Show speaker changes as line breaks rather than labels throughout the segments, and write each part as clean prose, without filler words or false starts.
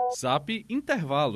Zap Intervalo.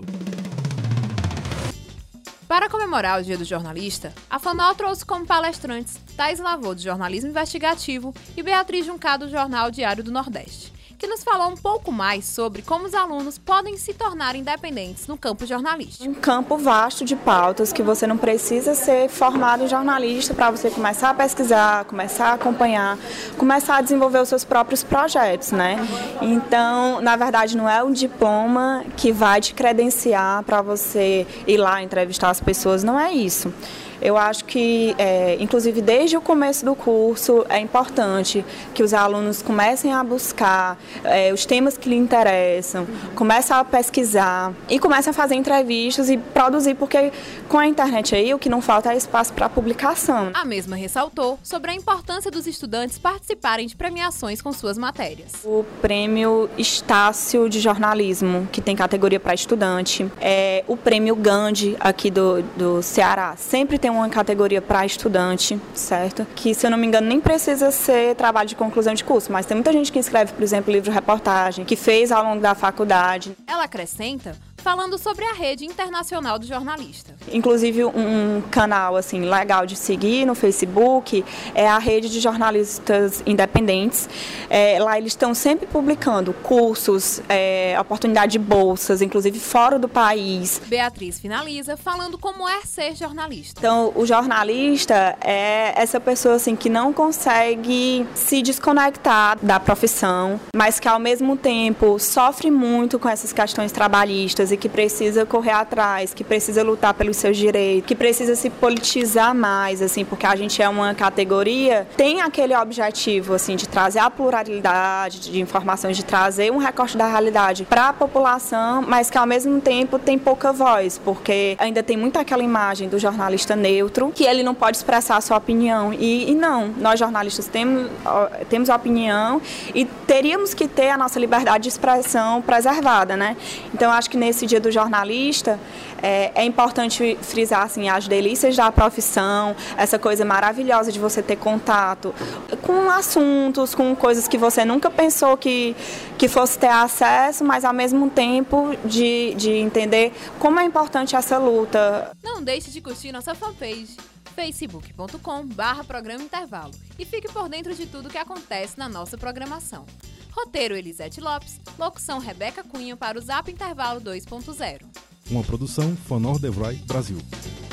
Para comemorar o Dia do Jornalista, a FANOL trouxe como palestrantes Thais Lavô, do Jornalismo Investigativo, e Beatriz Juncá, do Jornal Diário do Nordeste, que nos falou um pouco mais sobre como os alunos podem se tornar independentes no campo jornalístico.
Um campo vasto de pautas que você não precisa ser formado em jornalista para você começar a pesquisar, começar a acompanhar, começar a desenvolver os seus próprios projetos, né? Então, na verdade, não é um diploma que vai te credenciar para você ir lá entrevistar as pessoas, não é isso. Eu acho que, inclusive, desde o começo do curso, é importante que os alunos comecem a buscar os temas que lhe interessam, comecem a pesquisar e comecem a fazer entrevistas e produzir, porque com a internet aí o que não falta é espaço para publicação.
A mesma ressaltou sobre a importância dos estudantes participarem de premiações com suas matérias.
O prêmio Estácio de Jornalismo, que tem categoria para estudante, o prêmio Gandhi aqui do Ceará, sempre tem uma categoria para estudante, certo? Que, se eu não me engano, nem precisa ser trabalho de conclusão de curso, mas tem muita gente que escreve, por exemplo, livro-reportagem, que fez ao longo da faculdade.
Ela acrescenta, falando sobre a Rede Internacional do Jornalista.
Inclusive, um canal assim, legal de seguir no Facebook é a Rede de Jornalistas Independentes. Lá eles estão sempre publicando cursos, oportunidade de bolsas, inclusive fora do país.
Beatriz finaliza falando como é ser jornalista.
Então, o jornalista é essa pessoa assim, que não consegue se desconectar da profissão, mas que, ao mesmo tempo, sofre muito com essas questões trabalhistas e que precisa correr atrás, que precisa lutar pelos seus direitos, que precisa se politizar mais, assim, porque a gente é uma categoria, tem aquele objetivo, assim, de trazer a pluralidade de informações, de trazer um recorte da realidade para a população, mas que, ao mesmo tempo, tem pouca voz, porque ainda tem muito aquela imagem do jornalista neutro, que ele não pode expressar a sua opinião. E não, nós jornalistas temos opinião e teríamos que ter a nossa liberdade de expressão preservada, né? Então, acho que nesse Dia do Jornalista, é importante frisar assim, as delícias da profissão, essa coisa maravilhosa de você ter contato com assuntos, com coisas que você nunca pensou que fosse ter acesso, mas ao mesmo tempo de entender como é importante essa luta.
Não deixe de curtir nossa fanpage facebook.com/programa Intervalo e fique por dentro de tudo que acontece na nossa programação. Roteiro Elisete Lopes, locução Rebeca Cunha para o Zap Intervalo 2.0.
Uma produção Fonor Devroy Brasil.